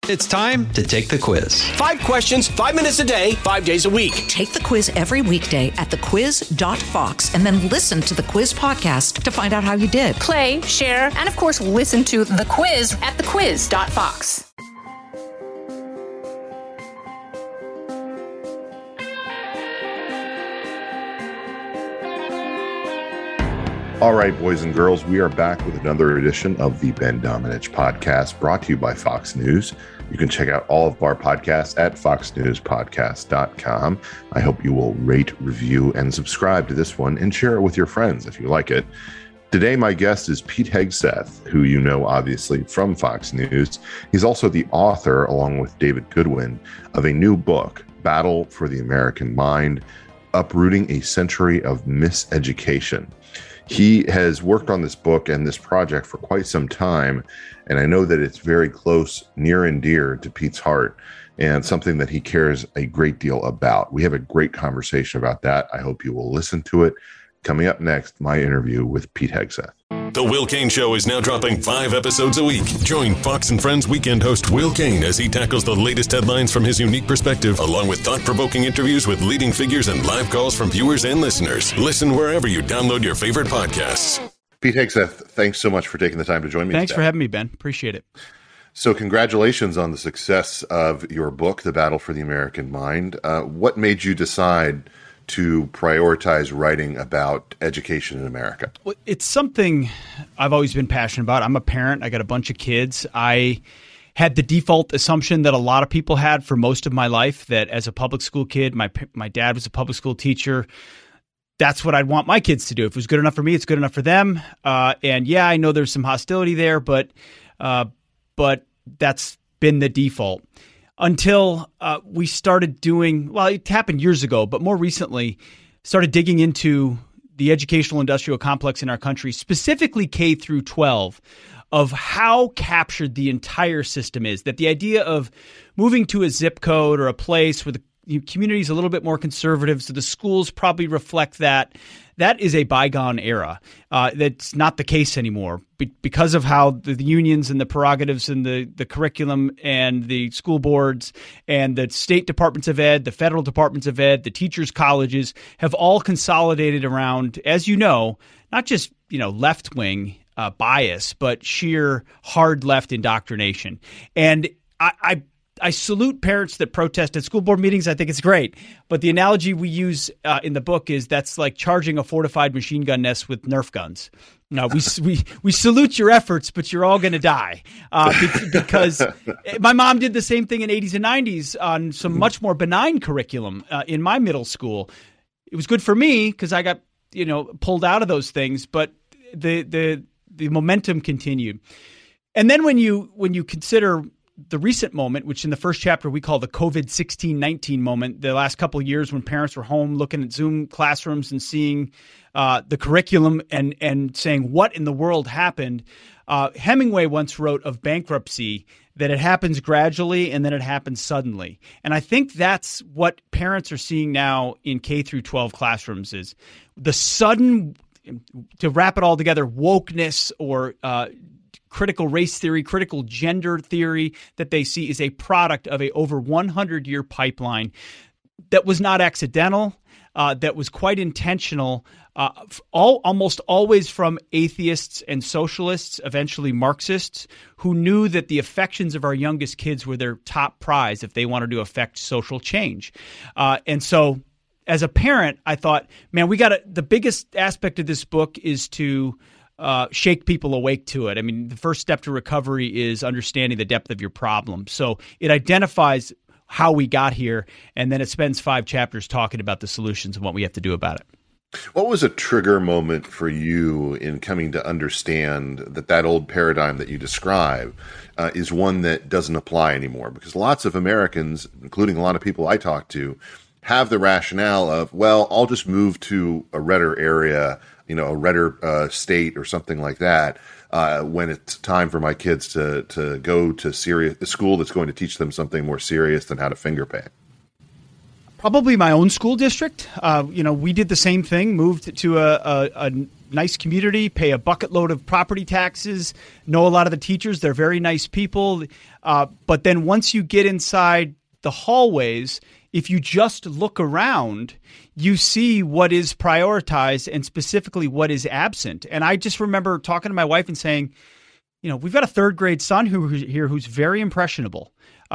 It's time to take the quiz. 5 questions, 5 minutes a day, 5 days a week. Take the quiz every weekday at thequiz.fox and then listen to the quiz podcast to find out how you did. Play, share, and of course, listen to The Quiz at thequiz.fox. All right, boys and girls, we are back with another edition of the Ben Domenech podcast, brought to you by Fox News. You can check out all of our podcasts at foxnewspodcast.com. I hope you will rate, review, and subscribe to this one and share it with your friends if you like it. Today, my guest is Pete Hegseth, who you know, obviously, from Fox News. He's also the author, along with David Goodwin, of a new book, Battle for the American Mind, Uprooting a Century of Miseducation. He has worked on this book and this project for quite some time, and I know that it's very close, near and dear to Pete's heart, and something that he cares a great deal about. We have a great conversation about that. I hope you will listen to it. Coming up next, my interview with Pete Hegseth. The Will Cain Show is now dropping 5 episodes a week. Join Fox and Friends weekend host Will Cain as he tackles the latest headlines from his unique perspective, along with thought-provoking interviews with leading figures and live calls from viewers and listeners. Listen wherever you download your favorite podcasts. Pete Hegseth, thanks so much for taking the time to join me Thanks today. for having me, Ben. Appreciate it. So congratulations on the success of your book, The Battle for the American Mind. What made you decide to prioritize writing about education in America? Well, it's something I've always been passionate about. I'm a parent. I got a bunch of kids. I had the default assumption that a lot of people had for most of my life, that as a public school kid, my dad was a public school teacher. That's what I'd want my kids to do. If it was good enough for me, it's good enough for them. And yeah, I know there's some hostility there, but that's been the default. Until we started doing, well, it happened years ago, but more recently started digging into the educational industrial complex in our country, specifically K through 12, of how captured the entire system is. That the idea of moving to a zip code or a place where the community is a little bit more conservative, so the schools probably reflect that. That is a bygone era. That's not the case anymore because of how the unions and the prerogatives and the curriculum and the school boards and the state departments of ed, the federal departments of ed, the teachers' colleges have all consolidated around, as you know, not just left-wing bias, but sheer hard left indoctrination. And I salute parents that protest at school board meetings. I think it's great. But the analogy we use in the book is that's like charging a fortified machine gun nest with Nerf guns. No, we salute your efforts, but you're all going to die because my mom did the same thing in 80s and 90s on some much more benign curriculum in my middle school. It was good for me because I got pulled out of those things, but the momentum continued. And then when you consider the recent moment, which in the first chapter we call the COVID-16-19 moment, the last couple of years when parents were home looking at Zoom classrooms and seeing the curriculum and saying, what in the world happened? Hemingway once wrote of bankruptcy that it happens gradually and then it happens suddenly. And I think that's what parents are seeing now in K through 12 classrooms is the sudden, to wrap it all together, wokeness or critical race theory, critical gender theory that they see is a product of a over 100-year pipeline that was not accidental, that was quite intentional, almost always from atheists and socialists, eventually Marxists, who knew that the affections of our youngest kids were their top prize if they wanted to affect social change. And so as a parent, I thought, man, the biggest aspect of this book is to shake people awake to it. I mean, the first step to recovery is understanding the depth of your problem. So it identifies how we got here, and then it spends 5 chapters talking about the solutions and what we have to do about it. What was a trigger moment for you in coming to understand that old paradigm that you describe is one that doesn't apply anymore? Because lots of Americans, including a lot of people I talk to, have the rationale of, well, I'll just move to a redder area, a redder state or something like that, when it's time for my kids to go to a school that's going to teach them something more serious than how to finger paint. Probably my own school district. We did the same thing, moved to a nice community, pay a bucket load of property taxes, know a lot of the teachers. They're very nice people. But then once you get inside the hallways, if you just look around, you see what is prioritized and specifically what is absent. And I just remember talking to my wife and saying, we've got a third grade son who's very impressionable,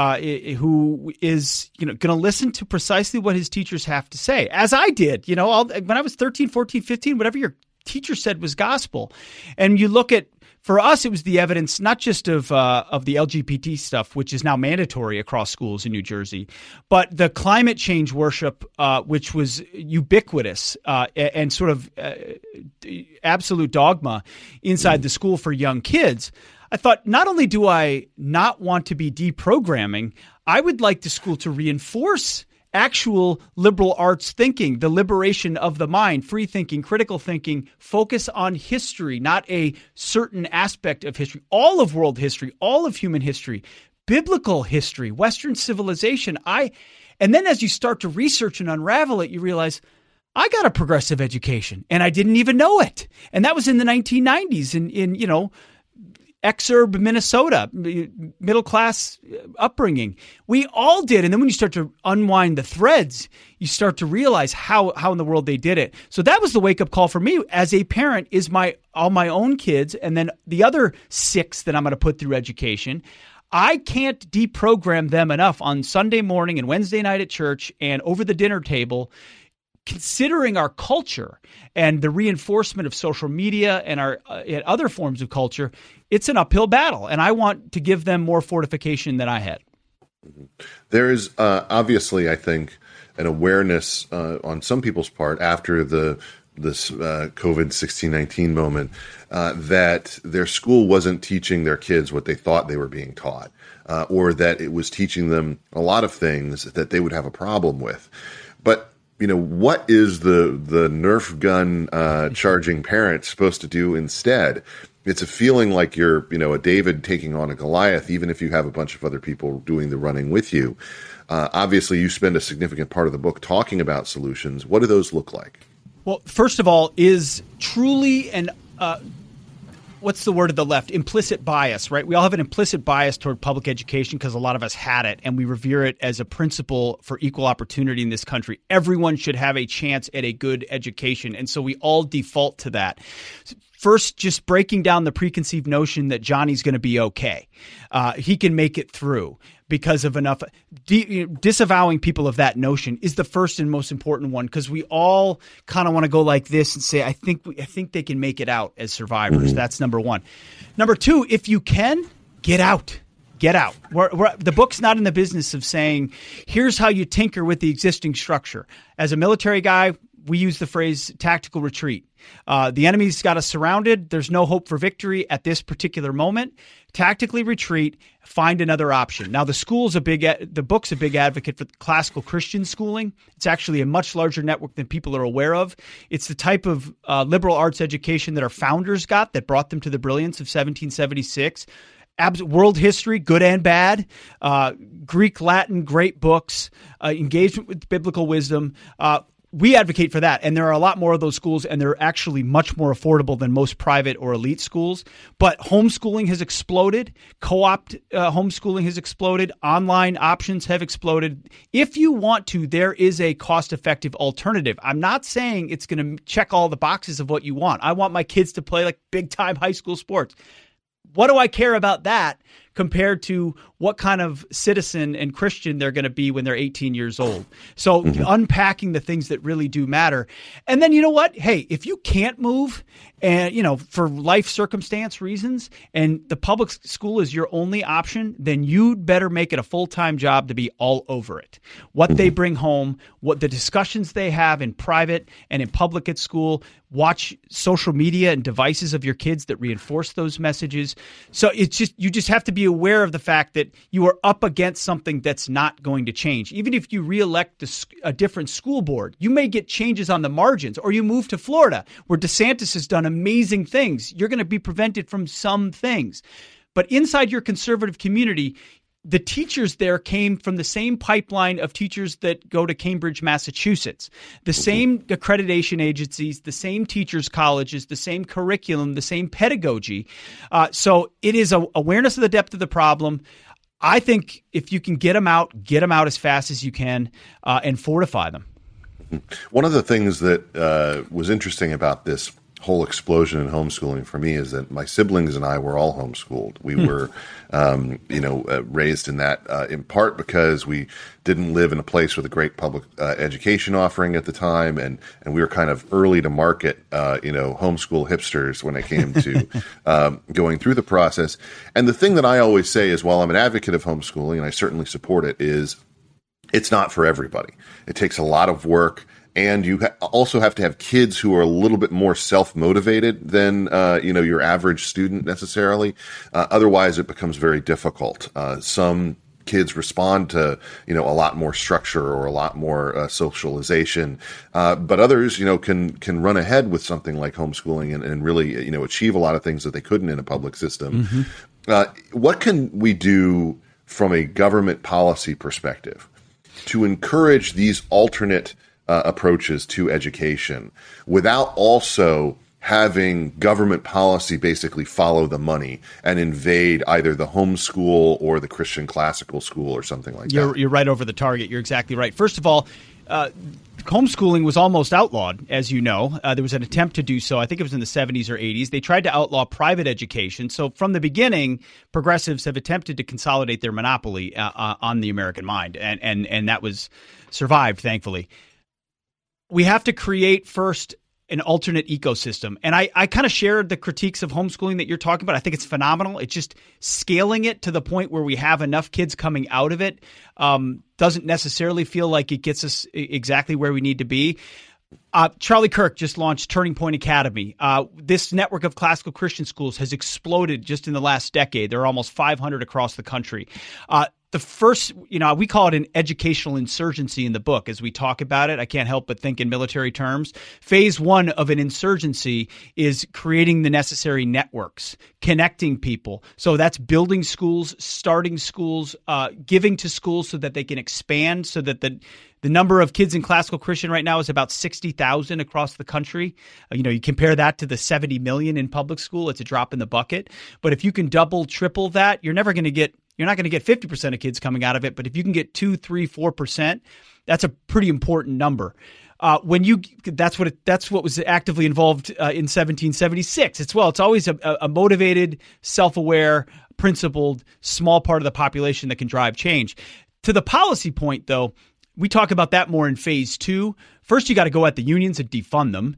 who is, going to listen to precisely what his teachers have to say, as I did, when I was 13, 14, 15, whatever your teacher said was gospel. And you look at, for us, it was the evidence not just of the LGBT stuff, which is now mandatory across schools in New Jersey, but the climate change worship, which was ubiquitous and sort of absolute dogma inside the school for young kids. I thought, not only do I not want to be deprogramming, I would like the school to reinforce actual liberal arts thinking, the liberation of the mind, free thinking, critical thinking, focus on history, not a certain aspect of history, all of world history, all of human history, biblical history, Western civilization. And then as you start to research and unravel it, you realize I got a progressive education and I didn't even know it. And that was in the 1990s in exurb Minnesota, middle class upbringing. We all did. And then when you start to unwind the threads, you start to realize how in the world they did it. So that was the wake up call for me as a parent, is all my own kids. And then the other 6 that I'm going to put through education. I can't deprogram them enough on Sunday morning and Wednesday night at church and over the dinner table, considering our culture and the reinforcement of social media and our other forms of culture. It's an uphill battle, and I want to give them more fortification than I had. There is obviously, I think, an awareness on some people's part after this COVID-19 moment that their school wasn't teaching their kids what they thought they were being taught, or that it was teaching them a lot of things that they would have a problem with. But what is the Nerf gun charging parent supposed to do instead? It's a feeling like you're, a David taking on a Goliath, even if you have a bunch of other people doing the running with you. Obviously, you spend a significant part of the book talking about solutions. What do those look like? Well, first of all, is truly an what's the word of the left? Implicit bias, right? We all have an implicit bias toward public education because a lot of us had it, and we revere it as a principle for equal opportunity in this country. Everyone should have a chance at a good education, and so we all default to that. First, just breaking down the preconceived notion that Johnny's going to be okay. He can make it through because of enough. Disavowing people of that notion is the first and most important one, because we all kind of want to go like this and say, I think they can make it out as survivors. Mm-hmm. That's number one. Number two, if you can, get out. Get out. The book's not in the business of saying, here's how you tinker with the existing structure. As a military guy, we use the phrase tactical retreat. The enemy's got us surrounded. There's no hope for victory at this particular moment. Tactically retreat, find another option. Now, the book's a big advocate for classical Christian schooling. It's actually a much larger network than people are aware of. It's the type of liberal arts education that our founders got that brought them to the brilliance of 1776. World history, good and bad, Greek, Latin, great books, engagement with biblical wisdom. We advocate for that, and there are a lot more of those schools, and they're actually much more affordable than most private or elite schools. But homeschooling has exploded. Co-op homeschooling has exploded. Online options have exploded. If you want to, there is a cost-effective alternative. I'm not saying it's going to check all the boxes of what you want. I want my kids to play like big-time high school sports. What do I care about that compared to what kind of citizen and Christian they're going to be when they're 18 years old? So unpacking the things that really do matter. And then, you know what? Hey, if you can't move and, for life circumstance reasons, and the public school is your only option, then you'd better make it a full-time job to be all over it. What they bring home, what the discussions they have in private and in public at school, watch social media and devices of your kids that reinforce those messages. So you just have to be aware of the fact that you are up against something that's not going to change. Even if you reelect a different school board, you may get changes on the margins, or you move to Florida where DeSantis has done amazing things. You're going to be prevented from some things. But inside your conservative community, the teachers there came from the same pipeline of teachers that go to Cambridge, Massachusetts, the same accreditation agencies, the same teachers' colleges, the same curriculum, the same pedagogy. So it is awareness of the depth of the problem. I think if you can get them out as fast as you can and fortify them. One of the things that was interesting about this whole explosion in homeschooling for me is that my siblings and I were all homeschooled. We were, raised in that in part because we didn't live in a place with a great public education offering at the time, and we were kind of early to market, homeschool hipsters when it came to going through the process. And the thing that I always say is, while I'm an advocate of homeschooling, and I certainly support it, is it's not for everybody. It takes a lot of work. And you also have to have kids who are a little bit more self-motivated than, your average student necessarily. Otherwise, it becomes very difficult. Some kids respond to, a lot more structure or a lot more socialization. But others, can run ahead with something like homeschooling and really, achieve a lot of things that they couldn't in a public system. Mm-hmm. What can we do from a government policy perspective to encourage these alternate approaches to education without also having government policy basically follow the money and invade either the homeschool or the Christian classical school or something like that? You're right over the target. You're exactly right. First of all, homeschooling was almost outlawed, as you know. There was an attempt to do so. I think it was in the 70s or 80s. They tried to outlaw private education. So from the beginning, progressives have attempted to consolidate their monopoly on the American mind, and that was survived, thankfully. We have to create first an alternate ecosystem. And I kind of shared the critiques of homeschooling that you're talking about. I think it's phenomenal. It's just scaling it to the point where we have enough kids coming out of it doesn't necessarily feel like it gets us exactly where we need to be. Charlie Kirk just launched Turning Point Academy. This network of classical Christian schools has exploded just in the last decade. There are almost 500 across the country. The first, we call it an educational insurgency in the book as we talk about it. I can't help but think in military terms. Phase one of an insurgency is creating the necessary networks, connecting people. So that's building schools, starting schools, giving to schools so that they can expand, so that the number of kids in classical Christian right now is about 60,000 across the country. You compare that to the 70 million in public school, it's a drop in the bucket. But if you can double, triple that, you're not going to get 50% of kids coming out of it. But if you can get 2, 3, 4%, that's a pretty important number. That's what was actively involved in 1776. It's always a motivated, self-aware, principled, small part of the population that can drive change. To the policy point, though, we talk about that more in phase two. First, you got to go at the unions and defund them.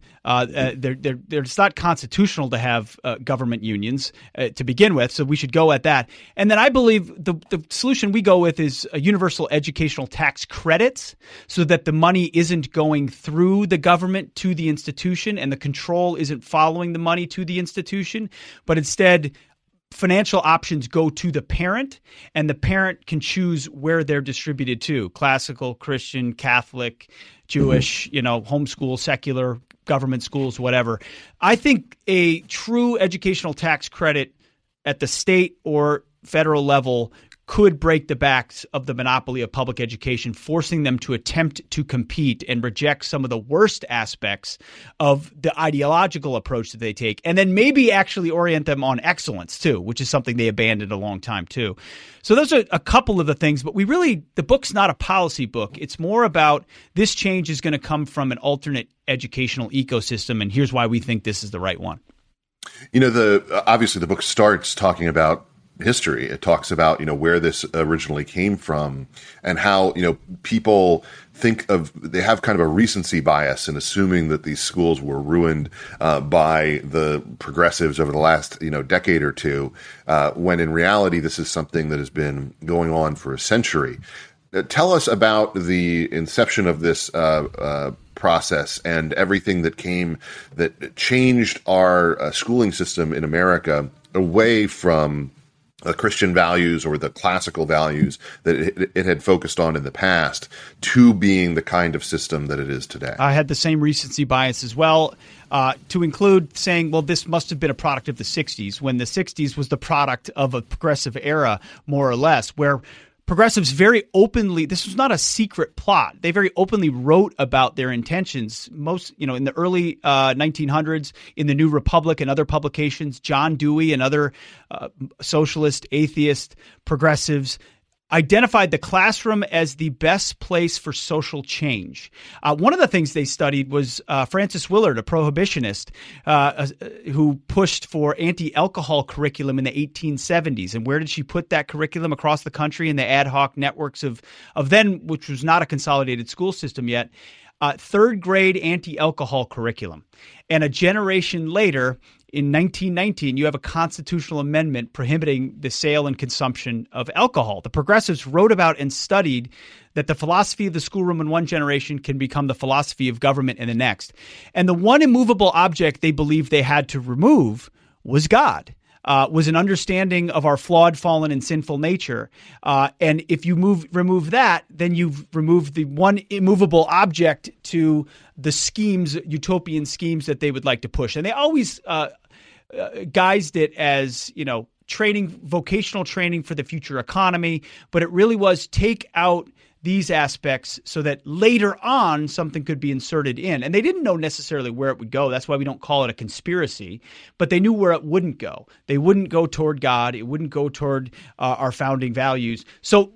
It's not constitutional to have government unions to begin with, so we should go at that. And then I believe the solution we go with is a universal educational tax credits, so that the money isn't going through the government to the institution and the control isn't following the money to the institution, but instead financial options go to the parent, and the parent can choose where they're distributed to: classical, Christian, Catholic, Jewish, homeschool, secular, government schools, whatever. I think a true educational tax credit at the state or federal level could break the backs of the monopoly of public education, forcing them to attempt to compete and reject some of the worst aspects of the ideological approach that they take, and then maybe actually orient them on excellence too, which is something they abandoned a long time too. So those are a couple of the things, but the book's not a policy book. It's more about this change is going to come from an alternate educational ecosystem, and here's why we think this is the right one. Obviously the book starts talking about history. It talks about, where this originally came from and how, people they have kind of a recency bias in assuming that these schools were ruined by the progressives over the last, decade or two, when in reality, this is something that has been going on for a century. Tell us about the inception of this process and everything that changed our schooling system in America away from Christian values or the classical values that it had focused on in the past to being the kind of system that it is today. I had the same recency bias as well, to include saying, well, this must have been a product of the 60s, when the 60s was the product of a progressive era, more or less, where progressives very openly, this was not a secret plot. They very openly wrote about their intentions. Most, in the early 1900s, in the New Republic and other publications, John Dewey and other socialist, atheist progressives identified the classroom as the best place for social change. One of the things they studied was Frances Willard, a prohibitionist who pushed for anti-alcohol curriculum in the 1870s. And where did she put that curriculum? Across the country in the ad hoc networks of then, which was not a consolidated school system yet, third grade anti-alcohol curriculum. And a generation later, in 1919, you have a constitutional amendment prohibiting the sale and consumption of alcohol. The progressives wrote about and studied that the philosophy of the schoolroom in one generation can become the philosophy of government in the next. And the one immovable object they believed they had to remove was God. Was an understanding of our flawed, fallen, and sinful nature. And if you remove that, then you've removed the one immovable object to the schemes, utopian schemes that they would like to push. And they always guised it as, training, vocational training for the future economy. But it really was take out these aspects so that later on something could be inserted in. And they didn't know necessarily where it would go. That's why we don't call it a conspiracy. But they knew where it wouldn't go. They wouldn't go toward God. It wouldn't go toward our founding values. So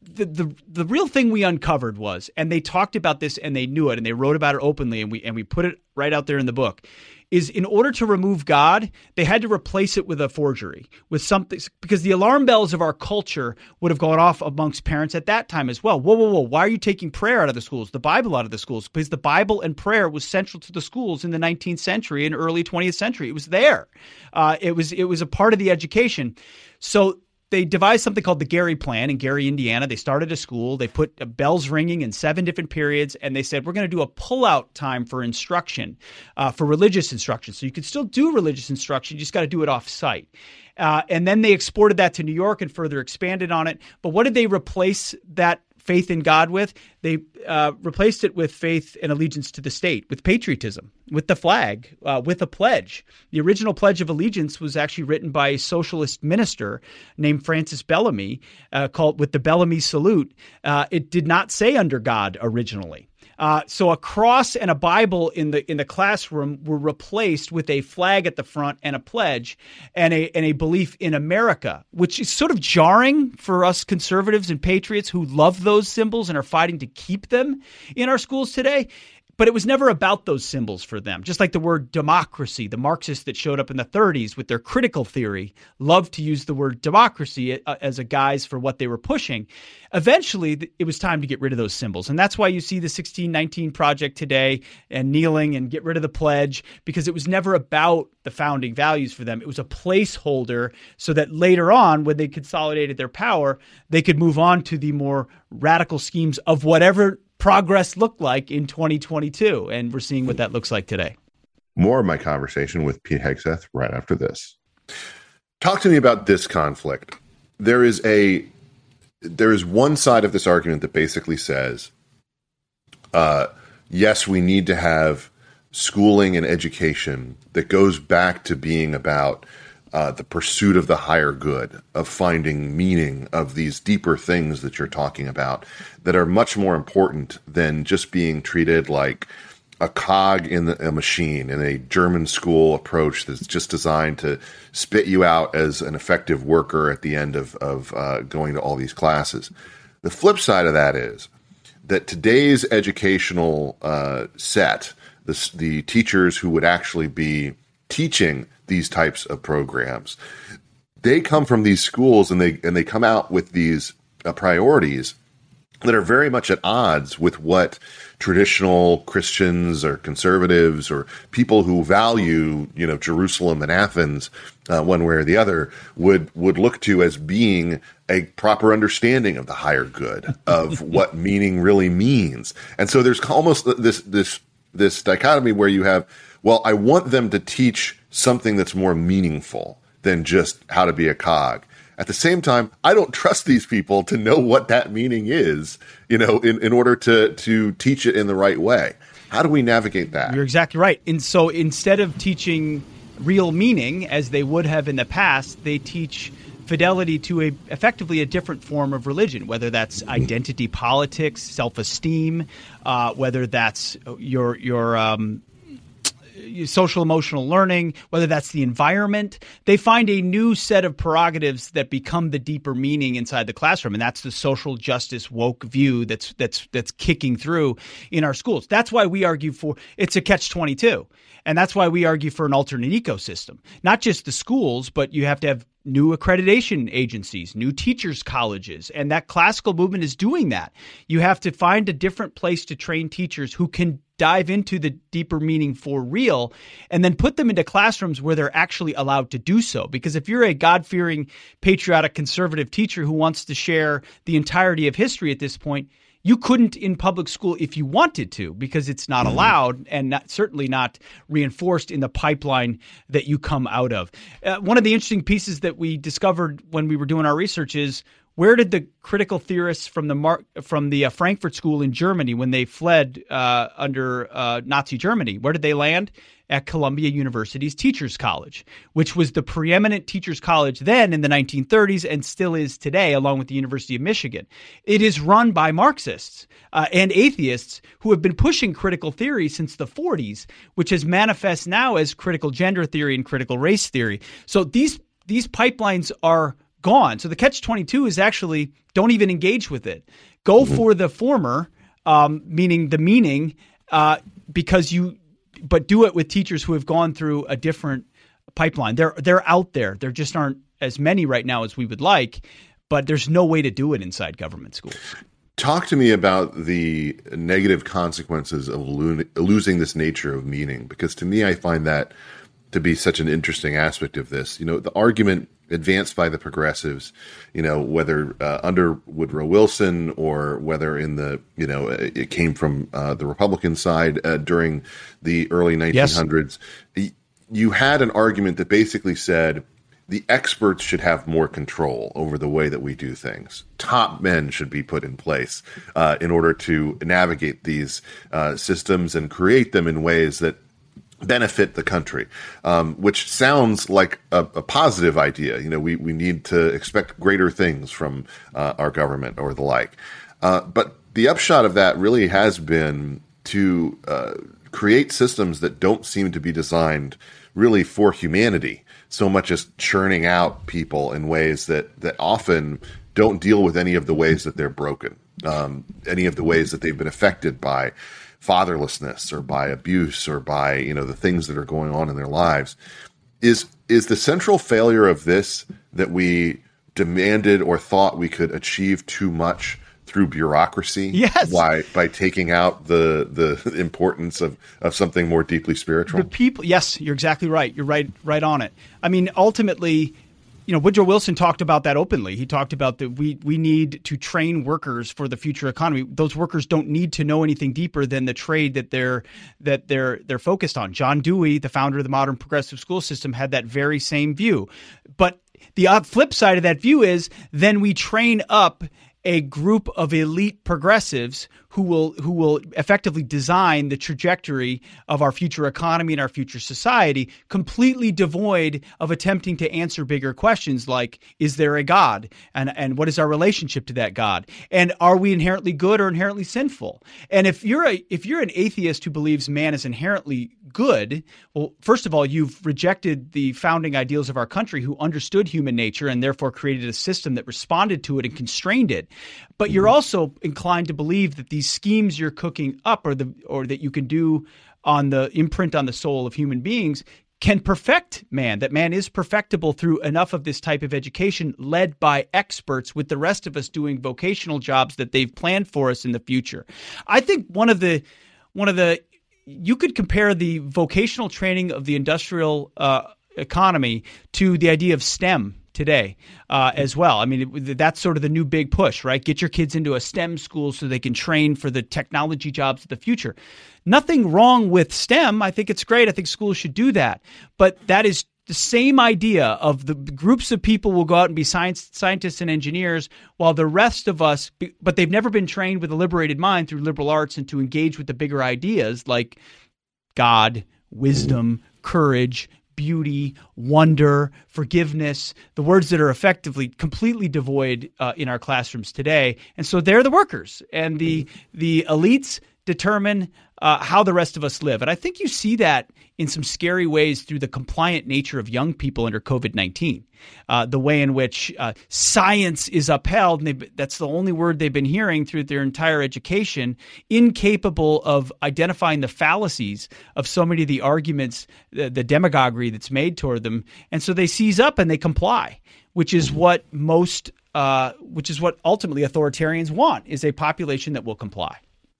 the real thing we uncovered was, and they talked about this and they knew it and they wrote about it openly and we put it right out there in the book, is in order to remove God, they had to replace it with a forgery, with something, because the alarm bells of our culture would have gone off amongst parents at that time as well. Whoa, why are you taking prayer out of the schools, the Bible out of the schools? Because the Bible and prayer was central to the schools in the 19th century and early 20th century. It was there. It was a part of the education. So they devised something called the Gary Plan in Gary, Indiana. They started a school. They put bells ringing in 7 different periods, and they said, we're going to do a pull-out time for instruction, for religious instruction. So you could still do religious instruction. You just got to do it off-site. And then they exported that to New York and further expanded on it. But what did they replace that faith in God with? They replaced it with faith and allegiance to the state, with patriotism, with the flag, with a pledge. The original Pledge of Allegiance was actually written by a socialist minister named Francis Bellamy, called with the Bellamy Salute. It did not say under God originally. So a cross and a Bible in the classroom were replaced with a flag at the front and a pledge and a belief in America, which is sort of jarring for us conservatives and patriots who love those symbols and are fighting to keep them in our schools today. But it was never about those symbols for them. Just like the word democracy, the Marxists that showed up in the 30s with their critical theory loved to use the word democracy as a guise for what they were pushing. Eventually, it was time to get rid of those symbols. And that's why you see the 1619 Project today and kneeling and get rid of the pledge, because it was never about the founding values for them. It was a placeholder so that later on, when they consolidated their power, they could move on to the more radical schemes of whatever progress looked like in 2022. And we're seeing what that looks like today. More of my conversation with Pete Hegseth right after this. Talk to me about this conflict. There is one side of this argument that basically says, yes, we need to have schooling and education that goes back to being about the pursuit of the higher good, of finding meaning, of these deeper things that you're talking about that are much more important than just being treated like a cog in a machine in a German school approach that's just designed to spit you out as an effective worker at the end of going to all these classes. The flip side of that is that today's educational set, the teachers who would actually be teaching these types of programs, they come from these schools and they come out with these priorities that are very much at odds with what traditional Christians or conservatives or people who value, Jerusalem and Athens one way or the other would look to as being a proper understanding of the higher good, of what meaning really means. And so there's almost this dichotomy where you have, well, I want them to teach something that's more meaningful than just how to be a cog. At the same time, I don't trust these people to know what that meaning is, in order to teach it in the right way. How do we navigate that? You're exactly right. And so instead of teaching real meaning as they would have in the past, they teach fidelity to effectively a different form of religion, whether that's identity politics, self-esteem, whether that's your social emotional learning, whether that's the environment. They find a new set of prerogatives that become the deeper meaning inside the classroom, and that's the social justice woke view that's kicking through in our schools. That's why we argue for it's a catch-22, and that's why we argue for an alternate ecosystem. Not just the schools, but you have to have new accreditation agencies, new teachers' colleges, and that classical movement is doing that. You have to find a different place to train teachers who can dive into the deeper meaning for real and then put them into classrooms where they're actually allowed to do so. Because if you're a God-fearing, patriotic, conservative teacher who wants to share the entirety of history at this point, you couldn't in public school if you wanted to, because it's not allowed and certainly not reinforced in the pipeline that you come out of. One of the interesting pieces that we discovered when we were doing our research is, where did the critical theorists from the Frankfurt School in Germany, when they fled under Nazi Germany, where did they land? At Columbia University's Teachers College, which was the preeminent teachers college then in the 1930s and still is today, along with the University of Michigan. It is run by Marxists and atheists who have been pushing critical theory since the 40s, which has manifest now as critical gender theory and critical race theory. So these pipelines are gone. So the catch-22 is actually, don't even engage with it. Go for the former, meaning the meaning, but do it with teachers who have gone through a different pipeline. They're out there. There just aren't as many right now as we would like, but there's no way to do it inside government schools. Talk to me about the negative consequences of losing this nature of meaning, because to me, I find that to be such an interesting aspect of this. The argument advanced by the progressives, whether under Woodrow Wilson or whether in it came from the Republican side during the early 1900s, yes. You had an argument that basically said the experts should have more control over the way that we do things. Top men should be put in place in order to navigate these systems and create them in ways that benefit the country, which sounds like a positive idea. We need to expect greater things from our government or the like. But the upshot of that really has been to create systems that don't seem to be designed really for humanity, so much as churning out people in ways that often don't deal with any of the ways that they're broken, any of the ways that they've been affected by fatherlessness or by abuse or by the things that are going on in their lives. Is the central failure of this that we demanded or thought we could achieve too much through bureaucracy? Yes. By taking out the importance of something more deeply spiritual? Yes, you're exactly right. You're right on it. I mean, ultimately, Woodrow Wilson talked about that openly. He talked about that we need to train workers for the future economy. Those workers don't need to know anything deeper than the trade that they're focused on. John Dewey, the founder of the modern progressive school system, had that very same view. But the flip side of that view is then we train up a group of elite progressives who will effectively design the trajectory of our future economy and our future society, completely devoid of attempting to answer bigger questions like, is there a God? And what is our relationship to that God? And are we inherently good or inherently sinful? And if you're an atheist who believes man is inherently good, well, first of all, you've rejected the founding ideals of our country, who understood human nature and therefore created a system that responded to it and constrained it. But you're also inclined to believe that these schemes you're cooking up or that you can do on the imprint on the soul of human beings can perfect man, that man is perfectible through enough of this type of education led by experts, with the rest of us doing vocational jobs that they've planned for us in the future. I think one of the you could compare the vocational training of the industrial economy to the idea of STEM today as well. I mean, that's sort of the new big push, right? Get your kids into a STEM school so they can train for the technology jobs of the future. Nothing wrong with STEM. I think it's great. I think schools should do that. But that is the same idea of the groups of people will go out and be scientists and engineers, while the rest of us, but they've never been trained with a liberated mind through liberal arts and to engage with the bigger ideas like God, wisdom, courage, beauty, wonder, forgiveness, the words that are effectively completely devoid in our classrooms today. And so they're the workers, and the elites determine how the rest of us live. And I think you see that in some scary ways through the compliant nature of young people under COVID-19, the way in which science is upheld, and that's the only word they've been hearing through their entire education, incapable of identifying the fallacies of so many of the arguments, the demagoguery that's made toward them. And so they seize up and they comply, which is what ultimately authoritarians want, is a population that will comply.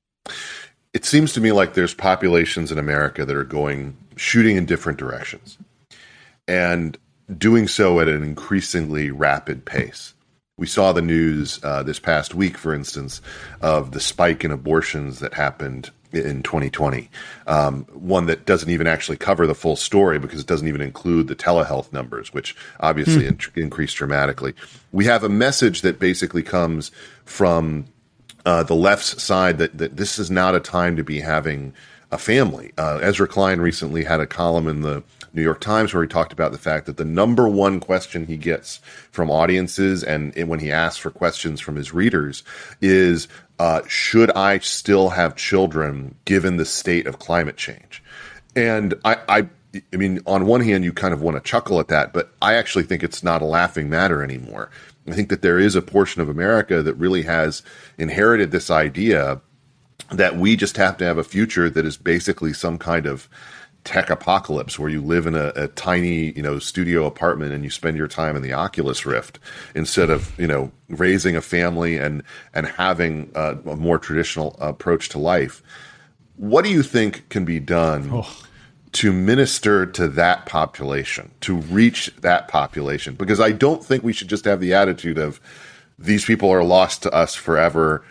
It seems to me like there's populations in America that are shooting in different directions and doing so at an increasingly rapid pace. We saw the news this past week, for instance, of the spike in abortions that happened in 2020, one that doesn't even actually cover the full story because it doesn't even include the telehealth numbers, which obviously increased dramatically. We have a message that basically comes from the left's side that this is not a time to be having a family. Ezra Klein recently had a column in the New York Times where he talked about the fact that the number one question he gets from audiences and when he asks for questions from his readers is, should I still have children given the state of climate change? And I mean, on one hand, you kind of want to chuckle at that, but I actually think it's not a laughing matter anymore. I think that there is a portion of America that really has inherited this idea that we just have to have a future that is basically some kind of tech apocalypse where you live in a tiny, studio apartment and you spend your time in the Oculus Rift instead of, raising a family and having a more traditional approach to life. What do you think can be done to minister to that population, to reach that population? Because I don't think we should just have the attitude of these people are lost to us forever.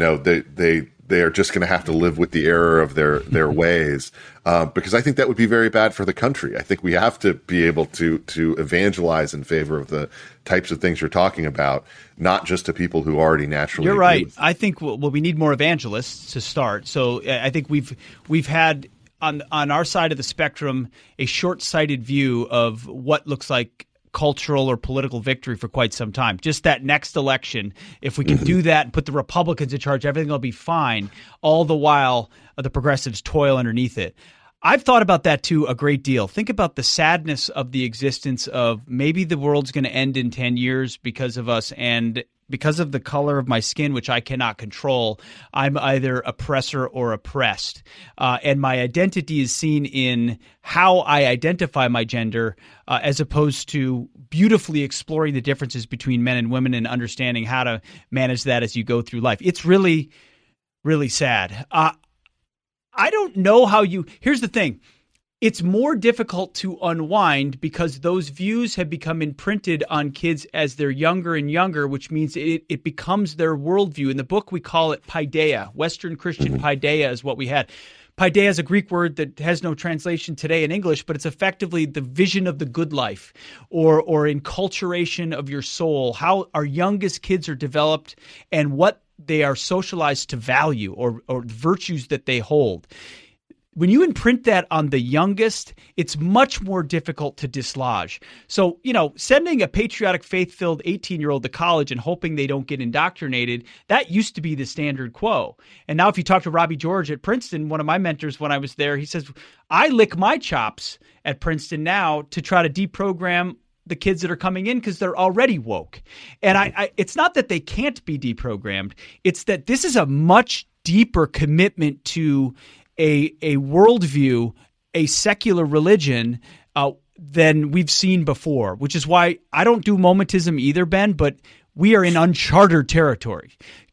They are just going to have to live with the error of their ways, because I think that would be very bad for the country. I think we have to be able to evangelize in favor of the types of things you're talking about, not just to people who already naturally. You're right. I think we need more evangelists to start. So I think we've had on our side of the spectrum a short-sighted view of what looks like cultural or political victory for quite some time. Just that next election, if we can do that and put the Republicans in charge, everything will be fine, all the while the progressives toil underneath it. I've thought about that too a great deal. Think about the sadness of the existence of maybe the world's going to end in 10 years because of us, and because of the color of my skin, which I cannot control, I'm either oppressor or oppressed. And my identity is seen in how I identify my gender, as opposed to beautifully exploring the differences between men and women and understanding how to manage that as you go through life. It's really, really sad. I don't know how here's the thing. It's more difficult to unwind because those views have become imprinted on kids as they're younger and younger, which means it becomes their worldview. In the book, we call it paideia. Western Christian paideia is what we had. Paideia is a Greek word that has no translation today in English, but it's effectively the vision of the good life or enculturation of your soul, how our youngest kids are developed and what they are socialized to value or virtues that they hold. When you imprint that on the youngest, it's much more difficult to dislodge. So, sending a patriotic, faith-filled 18-year-old to college and hoping they don't get indoctrinated, that used to be the standard quo. And now if you talk to Robbie George at Princeton, one of my mentors when I was there, he says, I lick my chops at Princeton now to try to deprogram the kids that are coming in because they're already woke. And I it's not that they can't be deprogrammed. It's that this is a much deeper commitment to a worldview, a secular religion than we've seen before, which is why I don't do momentism either, Ben, but we are in uncharted territory.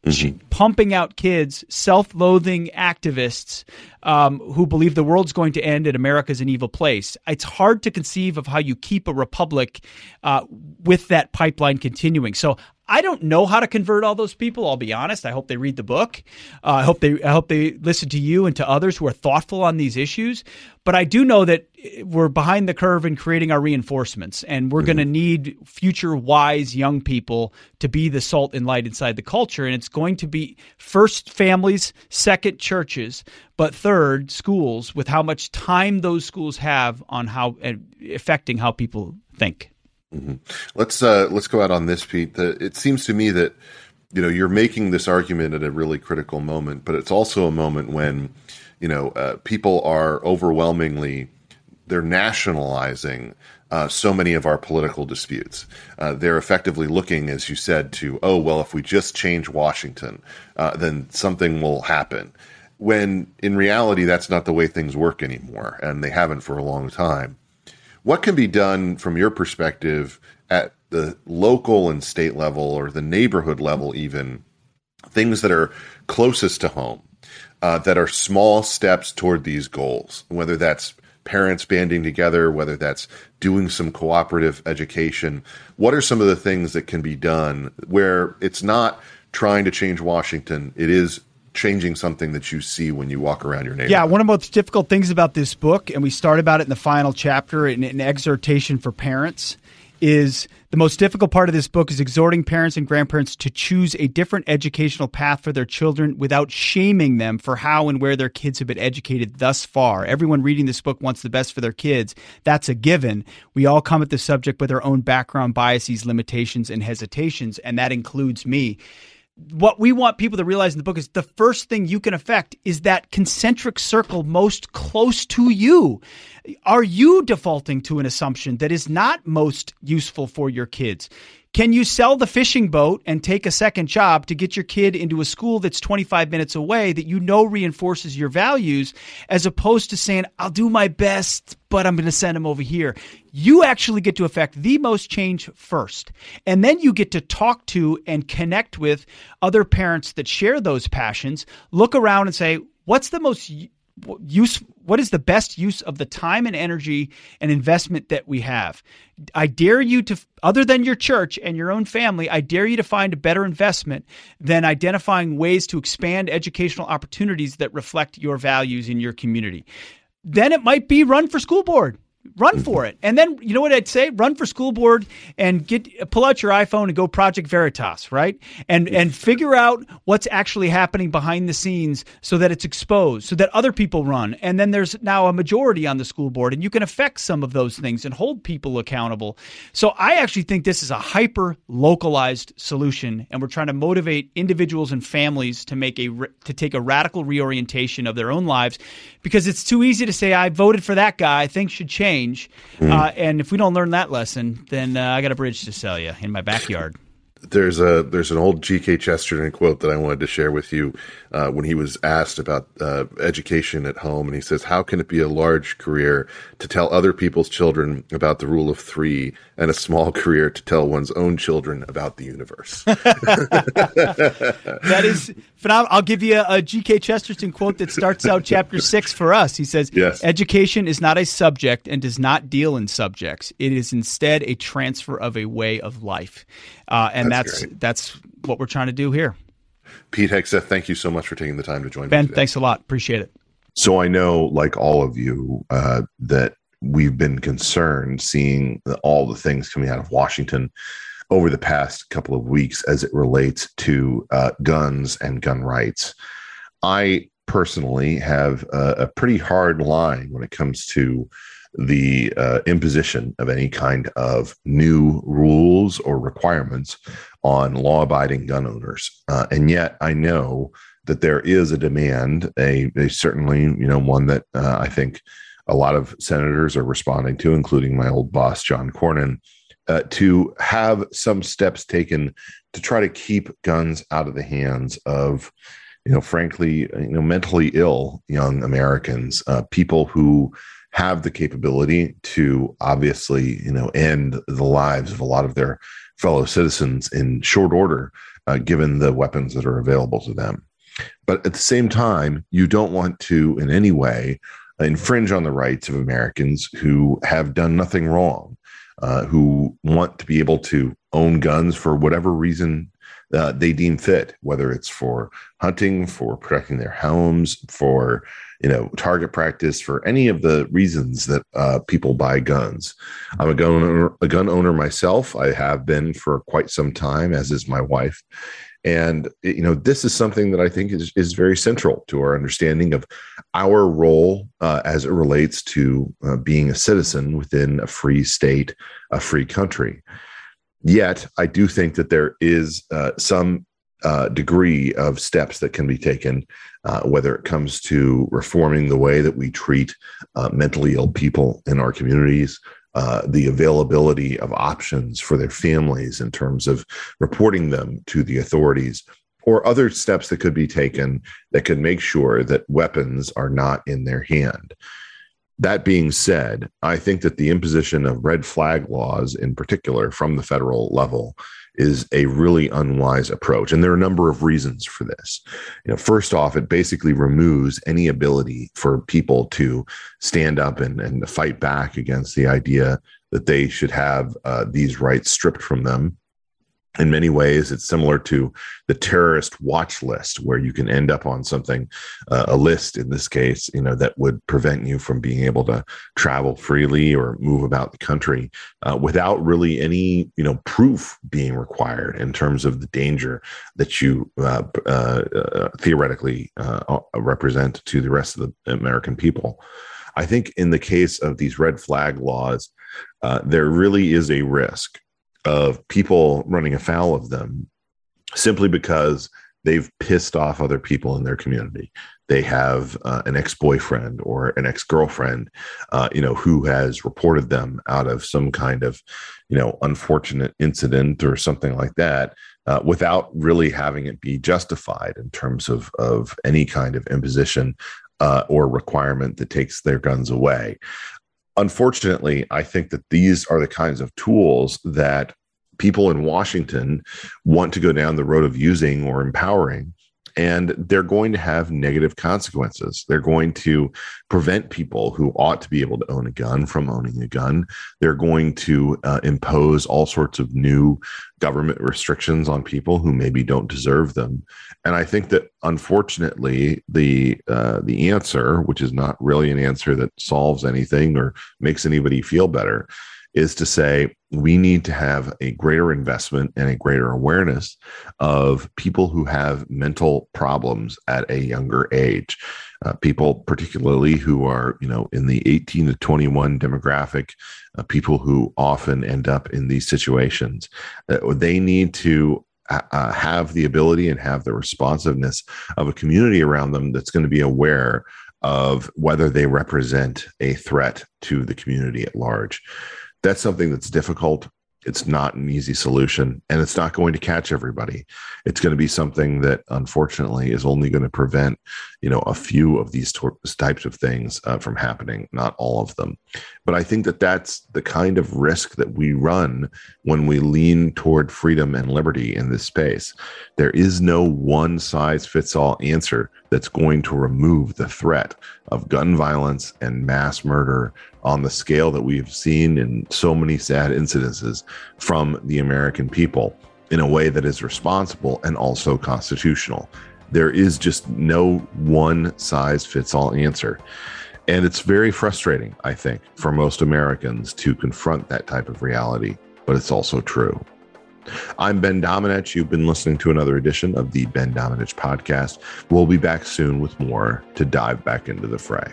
pumping out kids, self-loathing activists who believe the world's going to end and America's an evil place. It's hard to conceive of how you keep a republic with that pipeline continuing. So I don't know how to convert all those people. I'll be honest. I hope they read the book. I hope they listen to you and to others who are thoughtful on these issues. But I do know that we're behind the curve in creating our reinforcements, and we're going to need future wise young people to be the salt and light inside the culture. And it's going to be first families, second churches, but third schools, with how much time those schools have on how affecting how people think. Mm-hmm. Let's go out on this, Pete. It seems to me that you're making this argument at a really critical moment, but it's also a moment when people are overwhelmingly they're nationalizing so many of our political disputes. They're effectively looking, as you said, to if we just change Washington, then something will happen. When in reality, that's not the way things work anymore, and they haven't for a long time. What can be done from your perspective at the local and state level or the neighborhood level, even things that are closest to home, that are small steps toward these goals, whether that's parents banding together, whether that's doing some cooperative education? What are some of the things that can be done where it's not trying to change Washington, it is changing something that you see when you walk around your neighborhood? Yeah, one of the most difficult things about this book, and we start about it in the final chapter, in an exhortation for parents, is the most difficult part of this book is exhorting parents and grandparents to choose a different educational path for their children without shaming them for how and where their kids have been educated thus far. Everyone reading this book wants the best for their kids. That's a given. We all come at the subject with our own background, biases, limitations, and hesitations, and that includes me. What we want people to realize in the book is the first thing you can affect is that concentric circle most close to you. Are you defaulting to an assumption that is not most useful for your kids? Can you sell the fishing boat and take a second job to get your kid into a school that's 25 minutes away that you know reinforces your values, as opposed to saying, I'll do my best, but I'm going to send him over here? You actually get to affect the most change first. And then you get to talk to and connect with other parents that share those passions, look around and say, what's the most what is the best use of the time and energy and investment that we have? I dare you to, other than your church and your own family, I dare you to find a better investment than identifying ways to expand educational opportunities that reflect your values in your community. Then it might be run for school board. Run for it. And then, you know what I'd say? Run for school board and pull out your iPhone and go Project Veritas, right? And figure out what's actually happening behind the scenes so that it's exposed, so that other people run. And then there's now a majority on the school board, and you can affect some of those things and hold people accountable. So I actually think this is a hyper-localized solution, and we're trying to motivate individuals and families to take a radical reorientation of their own lives, because it's too easy to say, I voted for that guy, things should change. And if we don't learn that lesson, then I got a bridge to sell you in my backyard. There's an old G.K. Chesterton quote that I wanted to share with you when he was asked about education at home. And he says, how can it be a large career to tell other people's children about the rule of three and a small career to tell one's own children about the universe? That is phenomenal. I'll give you a G.K. Chesterton quote that starts out chapter 6 for us. He says, yes. Education is not a subject and does not deal in subjects. It is instead a transfer of a way of life. And that's what we're trying to do here. Pete Hegseth, thank you so much for taking the time to join me Ben, today. thanks a lot. Appreciate it. So I know, like all of you, that we've been concerned seeing all the things coming out of Washington over the past couple of weeks as it relates to guns and gun rights. I personally have a pretty hard line when it comes to the imposition of any kind of new rules or requirements on law-abiding gun owners. And yet I know that there is a demand, a certainly, one that I think a lot of senators are responding to, including my old boss, John Cornyn, to have some steps taken to try to keep guns out of the hands of, frankly, mentally ill young Americans, people who have the capability to obviously, end the lives of a lot of their fellow citizens in short order. given the weapons that are available to them. But at the same time, you don't want to in any way infringe on the rights of Americans who have done nothing wrong, who want to be able to own guns for whatever reason they deem fit, whether it's for hunting, for protecting their homes, for target practice, for any of the reasons that people buy guns. I'm a gun owner myself. I have been for quite some time, as is my wife. And, this is something that I think is very central to our understanding of our role as it relates to being a citizen within a free state, a free country. Yet, I do think that there is some degree of steps that can be taken, whether it comes to reforming the way that we treat mentally ill people in our communities, the availability of options for their families in terms of reporting them to the authorities, or other steps that could be taken that could make sure that weapons are not in their hand. That being said, I think that the imposition of red flag laws in particular from the federal level is a really unwise approach. And there are a number of reasons for this. First off, it basically removes any ability for people to stand up and fight back against the idea that they should have these rights stripped from them. In many ways, it's similar to the terrorist watch list, where you can end up on something, a list in this case, that would prevent you from being able to travel freely or move about the country without really any, proof being required in terms of the danger that you theoretically represent to the rest of the American people. I think in the case of these red flag laws, there really is a risk of people running afoul of them simply because they've pissed off other people in their community. They have an ex-boyfriend or an ex-girlfriend, who has reported them out of some kind of, unfortunate incident or something like that, without really having it be justified in terms of any kind of imposition or requirement that takes their guns away. Unfortunately, I think that these are the kinds of tools that people in Washington want to go down the road of using or empowering, and they're going to have negative consequences. They're going to prevent people who ought to be able to own a gun from owning a gun. They're going to impose all sorts of new government restrictions on people who maybe don't deserve them. And I think that, unfortunately, the answer, which is not really an answer that solves anything or makes anybody feel better, is to say we need to have a greater investment and a greater awareness of people who have mental problems at a younger age. People particularly who are, in the 18 to 21 demographic, people who often end up in these situations. They need to have the ability and have the responsiveness of a community around them that's going to be aware of whether they represent a threat to the community at large. That's something that's difficult. It's not an easy solution, and it's not going to catch everybody. It's going to be something that, unfortunately, is only going to prevent, a few of these types of things from happening, not all of them. But I think that that's the kind of risk that we run when we lean toward freedom and liberty in this space. There is no one-size-fits-all answer that's going to remove the threat of gun violence and mass murder on the scale that we've seen in so many sad incidences from the American people in a way that is responsible and also constitutional. There is just no one-size-fits-all answer. And it's very frustrating, I think, for most Americans to confront that type of reality, but it's also true. I'm Ben Domenech. You've been listening to another edition of the Ben Domenech Podcast. We'll be back soon with more to dive back into the fray.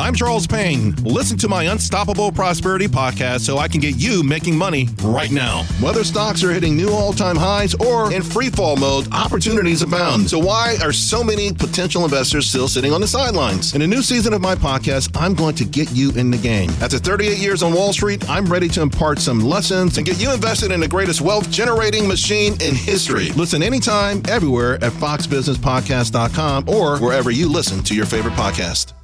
I'm Charles Payne. Listen to my Unstoppable Prosperity podcast so I can get you making money right now. Whether stocks are hitting new all-time highs or in free fall mode, opportunities abound. So why are so many potential investors still sitting on the sidelines? In a new season of my podcast, I'm going to get you in the game. After 38 years on Wall Street, I'm ready to impart some lessons and get you invested in the greatest wealth-generating machine in history. Listen anytime, everywhere at foxbusinesspodcast.com or wherever you listen to your favorite podcast.